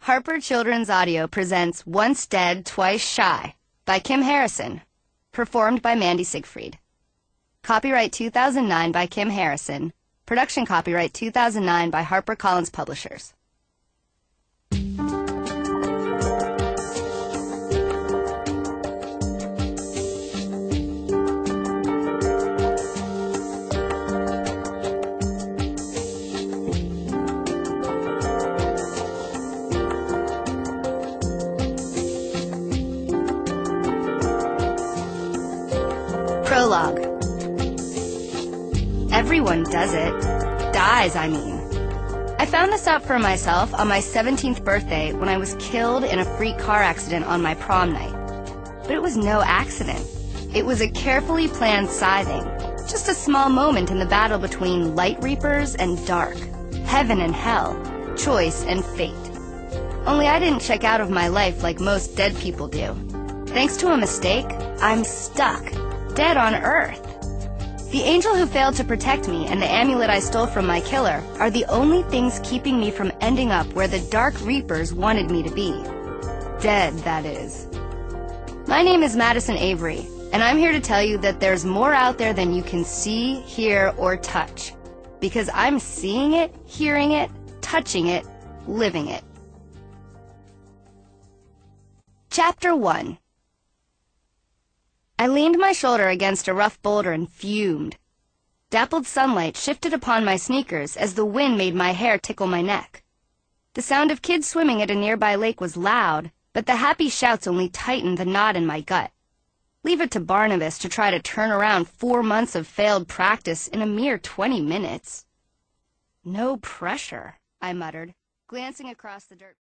Harper Children's Audio presents Once Dead, Twice Shy by Kim Harrison, performed by Mandy Siegfried. Copyright 2009 by Kim Harrison. Production copyright 2009 by HarperCollins Publishers. Prologue. Everyone does it. Dies, I mean. I found this out for myself on my 17th birthday when I was killed in a freak car accident on my prom night. But it was no accident. It was a carefully planned scything, just a small moment in the battle between light reapers and dark, heaven and hell, choice and fate. Only I didn't check out of my life like most dead people do. Thanks to a mistake, I'm stuck. Dead on Earth. The angel who failed to protect me and the amulet I stole from my killer are the only things keeping me from ending up where the Dark Reapers wanted me to be. Dead, that is. My name is Madison Avery, and I'm here to tell you that there's more out there than you can see, hear, or touch. Because I'm seeing it, hearing it, touching it, living it. Chapter 1. I leaned my shoulder against a rough boulder and fumed. Dappled sunlight shifted upon my sneakers as the wind made my hair tickle my neck. The sound of kids swimming at a nearby lake was loud, but the happy shouts only tightened the knot in my gut. Leave it to Barnabas to try to turn around 4 months of failed practice in a mere 20 minutes. No pressure, I muttered, glancing across the dirt.